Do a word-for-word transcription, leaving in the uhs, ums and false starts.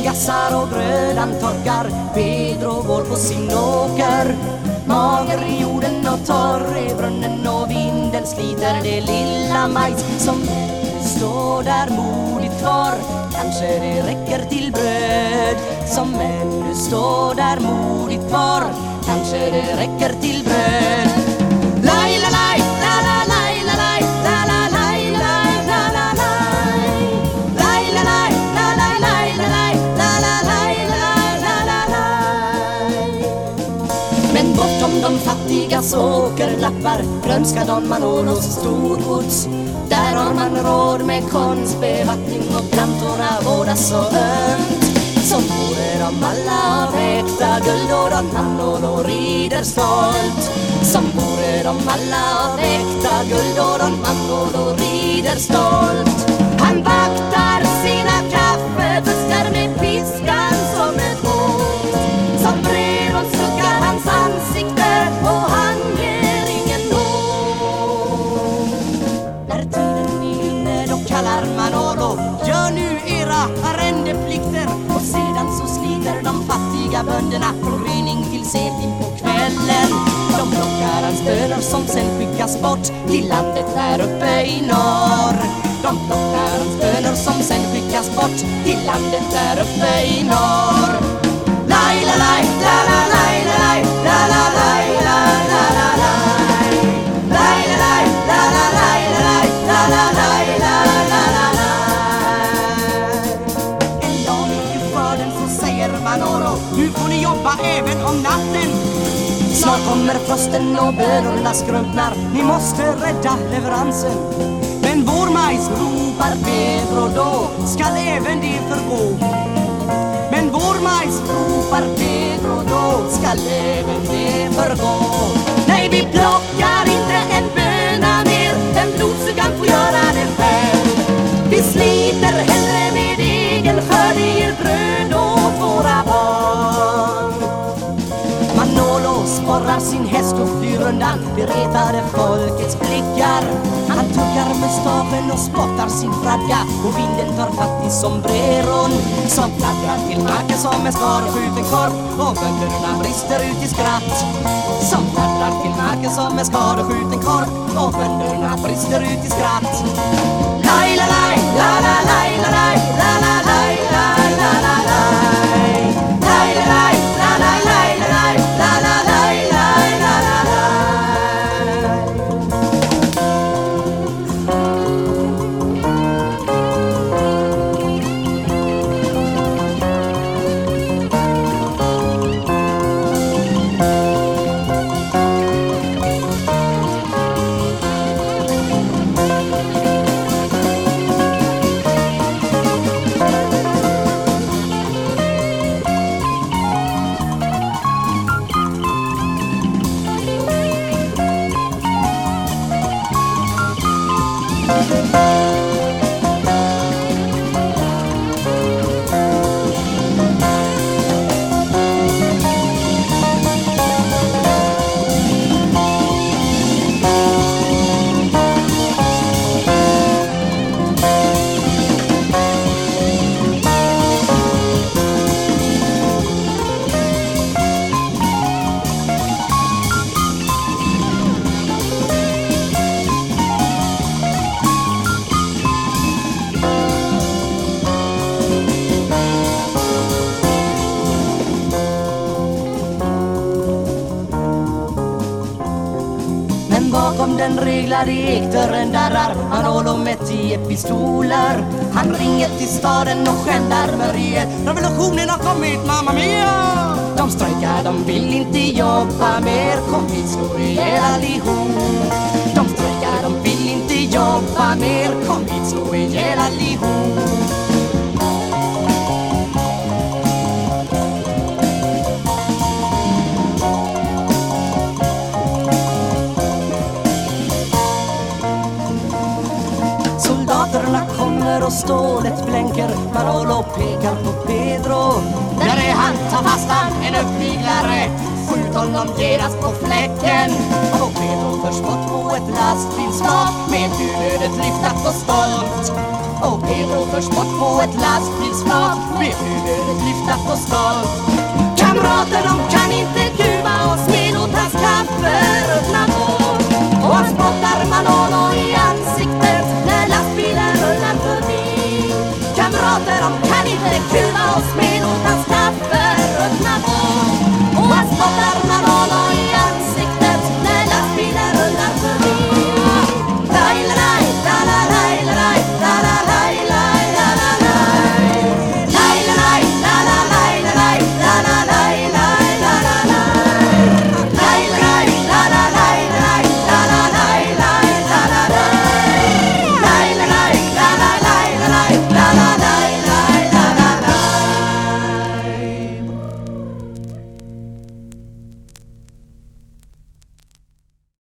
gassar och grödan torkar. Pedro går på sin åker, mager i jorden och torr i brunnen, och vinden sliter det lilla majs som står där modigt kvar. Kanske det räcker till bröd som ännu står där modigt kvar. Kanske det räcker till bröd. Lai la lai, la la lai, la lai, la la lai, la la la lai. Lai la lai, la la lai, la lai, la la lai, la la la lai. Men bortom de fattigas åkerlappar grönskar man Manolos storgods. Där har man råd med konstbevattning och plantorna vårdas så ömt. Som vore de alla av äkta guld och Don Manolo rider stolt. Som vore de alla av äkta guld och Don Manolo rider stolt. Han vaktar sina kaffebuskar med piskan som ett hot. Som brev och suckar hans ansikte och han ger ingen nåd. När tiden är inne då kallar Manolo: gör nu era arrendeplikter. Och sedan så sliter de fattiga bönderna från gryning till sent in på kvällen. De plockar hans bönor som sen skickas bort till landet där uppe i norr. De plockar hans bönor som sen skickas bort till landet där uppe i norr. Lai la lai, la la lai, la lai, la la lai, la la la lai. Lai la lai, la la lai, la lai, la la lai, la la la lai. En dag i skörden så säger Manolo: nu får ni jobba även om natten. Snart kommer frosten och bönorna skrumpnar. Ni måste rädda leveransen. Men vår majs, ropar Pedro då, skall även det förgå. Men vår majs, ropar Pedro då, skall även det förgå. Nej, vi plockar inte en böna mer. Den blodsugan får göra det själv. Vi sliter hellre med egen skörd, ger bröd åt våra barn. Manolo sporrar sin häst och flyr undan beretade folkets blickar. Han tuggar med staven och spottar sin flagga, och vinden tar fatt i sombreron som fladdrar till marken som en skadeskjuten korp, och bönderna brister ut i skratt. Som fladdrar till marken som en skadeskjuten korp, och bönderna brister ut i skratt. Lai la lai, la la lai, la lai, la la lai, la la la lai. Lai la lai, la la lai, la lai, la la lai, la la la lai. Bakom den reglade ekdörren darrar Manolo med tio pistoler. Han ringer till staden och gendarmeriet: revolutionen har kommit, mamma mia! De strejkar, de vill inte jobba mer. Kom hit, slå ihjäl allihop. De strejkar, de vill inte jobba mer. Kom hit, slå ihjäl allihop. Soldaterna kommer och stålet blänker. Manolo pekar på Pedro: där är han, ta fast han, en uppviglare. Skjut honom genast på fläcken. Och Pedro förs bort på ett lastbilsflak med huvudet lyftat och stolt. Och ner och förs bort på ett lastbilsflak. Vi fyller ett lyfta på stan. Kamrater, de kan inte kuva oss med åt hans kaffe ruttna vår. Och han spottar Manolo i ansiktet när lastbilen rullar förbi. Kamrater, de kan inte kuva oss med åt hans kaffe ruttna vår. Och han spottar Manolo i ansiktet